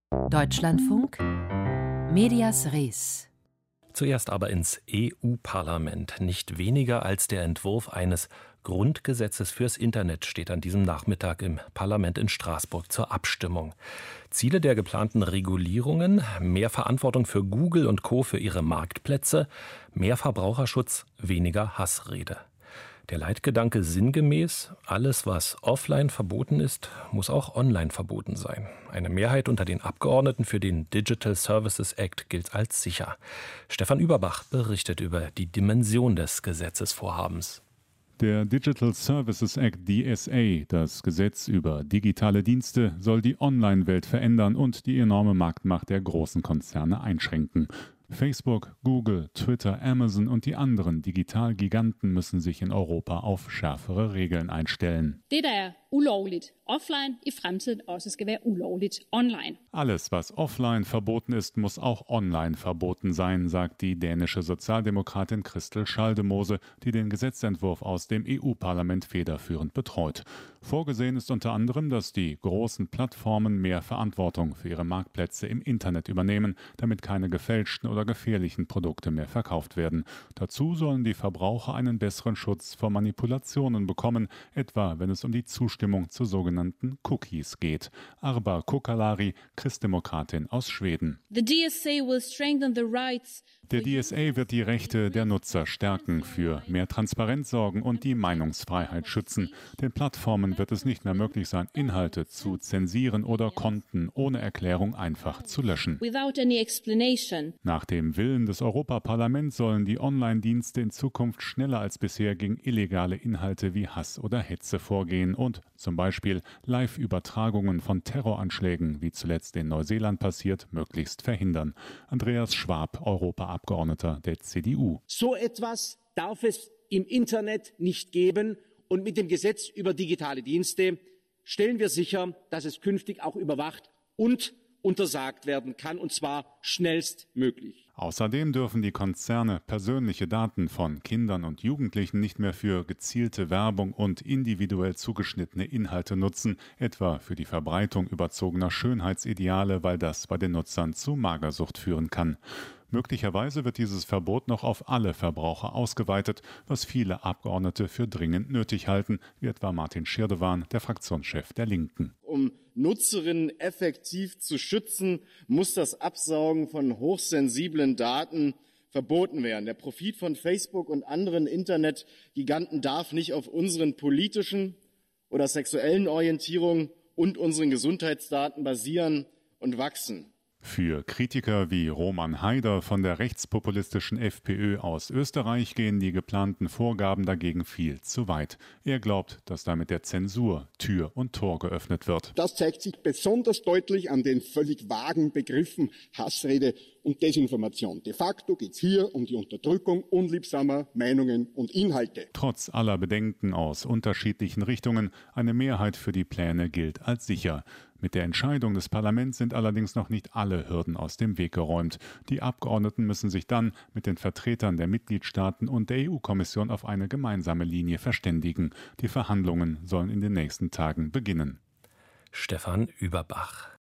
Deutschlandfunk Medias Res. Zuerst aber ins EU-Parlament. Nicht weniger als der Entwurf eines Grundgesetzes fürs Internet steht an diesem Nachmittag im Parlament in Straßburg zur Abstimmung. Ziele der geplanten Regulierungen: mehr Verantwortung für Google und Co. für ihre Marktplätze, mehr Verbraucherschutz, weniger Hassrede. Der Leitgedanke sinngemäß: alles, was offline verboten ist, muss auch online verboten sein. Eine Mehrheit unter den Abgeordneten für den Digital Services Act gilt als sicher. Stefan Überbach berichtet über die Dimension des Gesetzesvorhabens. Der Digital Services Act DSA, das Gesetz über digitale Dienste, soll die Online-Welt verändern und die enorme Marktmacht der großen Konzerne einschränken. Facebook, Google, Twitter, Amazon und die anderen Digitalgiganten müssen sich in Europa auf schärfere Regeln einstellen. Det, der er ulovligt offline, i fremtiden også skal være ulovligt online. Alles, was offline verboten ist, muss auch online verboten sein, sagt die dänische Sozialdemokratin Christel Schaldemose, die den Gesetzentwurf aus dem EU-Parlament federführend betreut. Vorgesehen ist unter anderem, dass die großen Plattformen mehr Verantwortung für ihre Marktplätze im Internet übernehmen, damit keine gefälschten oder gefährlichen Produkte mehr verkauft werden. Dazu sollen die Verbraucher einen besseren Schutz vor Manipulationen bekommen, etwa wenn es um die Zustimmung zu sogenannten Cookies geht. Arba Kokalari, Christdemokratin aus Schweden. The DSA will strengthen the rights. Der DSA wird die Rechte der Nutzer stärken, für mehr Transparenz sorgen und die Meinungsfreiheit schützen. Den Plattformen wird es nicht mehr möglich sein, Inhalte zu zensieren oder Konten ohne Erklärung einfach zu löschen. Without any explanation. Nach dem Willen des Europaparlaments sollen die Online-Dienste in Zukunft schneller als bisher gegen illegale Inhalte wie Hass oder Hetze vorgehen und zum Beispiel Live-Übertragungen von Terroranschlägen, wie zuletzt in Neuseeland passiert, möglichst verhindern. Andreas Schwab, Europaabgeordneter der CDU. So etwas darf es im Internet nicht geben. Und mit dem Gesetz über digitale Dienste stellen wir sicher, dass es künftig auch überwacht und untersagt werden kann, und zwar schnellstmöglich. Außerdem dürfen die Konzerne persönliche Daten von Kindern und Jugendlichen nicht mehr für gezielte Werbung und individuell zugeschnittene Inhalte nutzen, etwa für die Verbreitung überzogener Schönheitsideale, weil das bei den Nutzern zu Magersucht führen kann. Möglicherweise wird dieses Verbot noch auf alle Verbraucher ausgeweitet, was viele Abgeordnete für dringend nötig halten, wie etwa Martin Schirdewan, der Fraktionschef der Linken. Um Nutzerinnen effektiv zu schützen, muss das Absaugen von hochsensiblen Daten verboten werden. Der Profit von Facebook und anderen Internetgiganten darf nicht auf unseren politischen oder sexuellen Orientierungen und unseren Gesundheitsdaten basieren und wachsen. Für Kritiker wie Roman Haider von der rechtspopulistischen FPÖ aus Österreich gehen die geplanten Vorgaben dagegen viel zu weit. Er glaubt, dass damit der Zensur Tür und Tor geöffnet wird. Das zeigt sich besonders deutlich an den völlig vagen Begriffen Hassrede und Desinformation. De facto geht es hier um die Unterdrückung unliebsamer Meinungen und Inhalte. Trotz aller Bedenken aus unterschiedlichen Richtungen, eine Mehrheit für die Pläne gilt als sicher. Mit der Entscheidung des Parlaments sind allerdings noch nicht alle Hürden aus dem Weg geräumt. Die Abgeordneten müssen sich dann mit den Vertretern der Mitgliedstaaten und der EU-Kommission auf eine gemeinsame Linie verständigen. Die Verhandlungen sollen in den nächsten Tagen beginnen. Stefan Überbach.